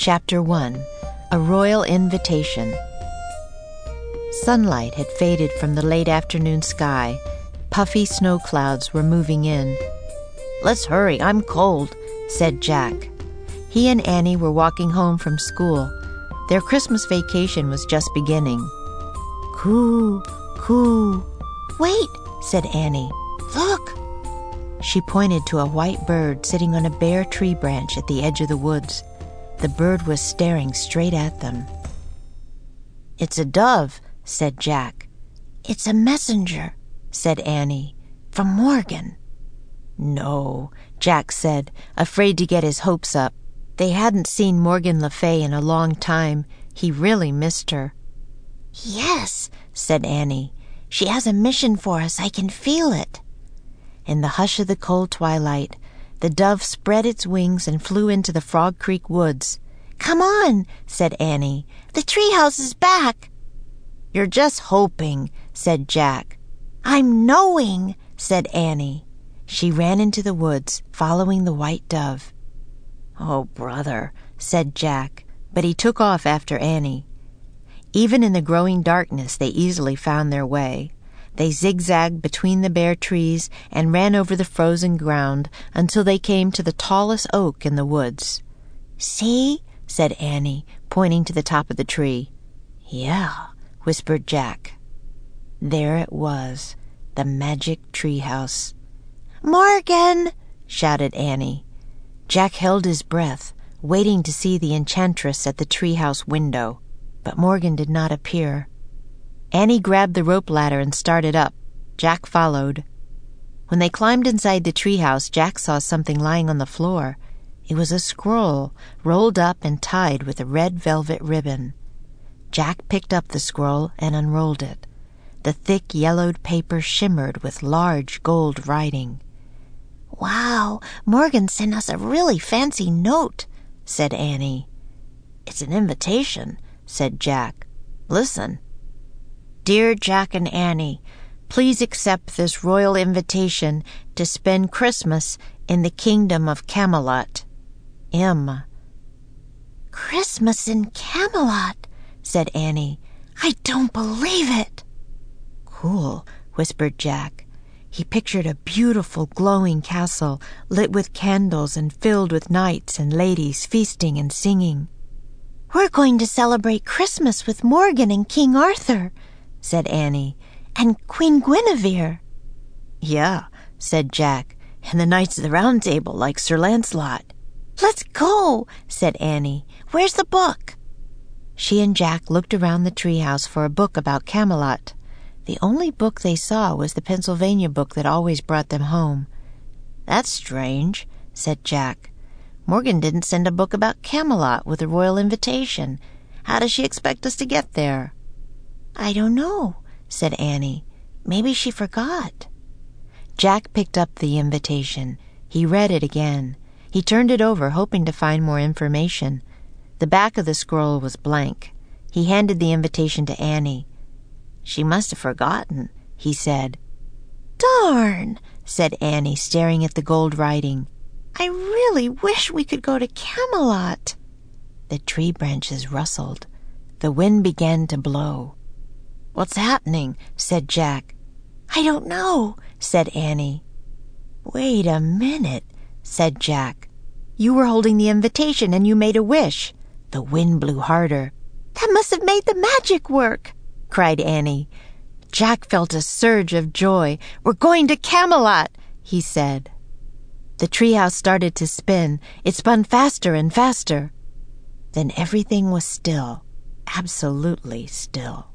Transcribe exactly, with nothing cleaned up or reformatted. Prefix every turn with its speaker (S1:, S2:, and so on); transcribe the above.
S1: Chapter one. A Royal Invitation. Sunlight had faded from the late afternoon sky. Puffy snow clouds were moving in. "Let's hurry, I'm cold," said Jack. He and Annie were walking home from school. Their Christmas vacation was just beginning. "Coo, coo." "Wait," said Annie. "Look." She pointed to a white bird sitting on a bare tree branch at the edge of the woods. The bird was staring straight at them. "It's a dove," said Jack. "It's a messenger," said Annie. "From Morgan." "No," Jack said, afraid to get his hopes up. They hadn't seen Morgan Le Fay in a long time. He really missed her. "Yes," said Annie. "She has a mission for us. I can feel it." In the hush of the cold twilight, the dove spread its wings and flew into the Frog Creek woods. "Come on," said Annie. "The treehouse is back." "You're just hoping," said Jack. "I'm knowing," said Annie. She ran into the woods, following the white dove. "Oh, brother," said Jack, but he took off after Annie. Even in the growing darkness, they easily found their way. They zigzagged between the bare trees and ran over the frozen ground until they came to the tallest oak in the woods. "See?" said Annie, pointing to the top of the tree. "Yeah," whispered Jack. There it was, the magic treehouse. "Morgan!" shouted Annie. Jack held his breath, waiting to see the enchantress at the treehouse window, but Morgan did not appear. Annie grabbed the rope ladder and started up. Jack followed. When they climbed inside the treehouse, Jack saw something lying on the floor. It was a scroll, rolled up and tied with a red velvet ribbon. Jack picked up the scroll and unrolled it. The thick yellowed paper shimmered with large gold writing. "Wow, Morgan sent us a really fancy note," said Annie. "It's an invitation," said Jack. "Listen. Dear Jack and Annie, please accept this royal invitation to spend Christmas in the kingdom of Camelot. M." "Christmas in Camelot," said Annie. "I don't believe it." "Cool," whispered Jack. He pictured a beautiful glowing castle lit with candles and filled with knights and ladies feasting and singing. "We're going to celebrate Christmas with Morgan and King Arthur," said Annie, "and Queen Guinevere." "Yeah," said Jack, "and the Knights of the Round Table like Sir Lancelot." "Let's go," said Annie. "Where's the book?" She and Jack looked around the treehouse for a book about Camelot. The only book they saw was the Pennsylvania book that always brought them home. "That's strange," said Jack. "Morgan didn't send a book about Camelot with a royal invitation. How does she expect us to get there?" "I don't know," said Annie. "Maybe she forgot." Jack picked up the invitation. He read it again. He turned it over, hoping to find more information. The back of the scroll was blank. He handed the invitation to Annie. "She must have forgotten," he said. "Darn," said Annie, staring at the gold writing. "I really wish we could go to Camelot." The tree branches rustled. The wind began to blow. "What's happening?" said Jack. "I don't know," said Annie. "Wait a minute," said Jack. "You were holding the invitation and you made a wish." The wind blew harder. "That must have made the magic work," cried Annie. Jack felt a surge of joy. "We're going to Camelot," he said. The treehouse started to spin. It spun faster and faster. Then everything was still, absolutely still.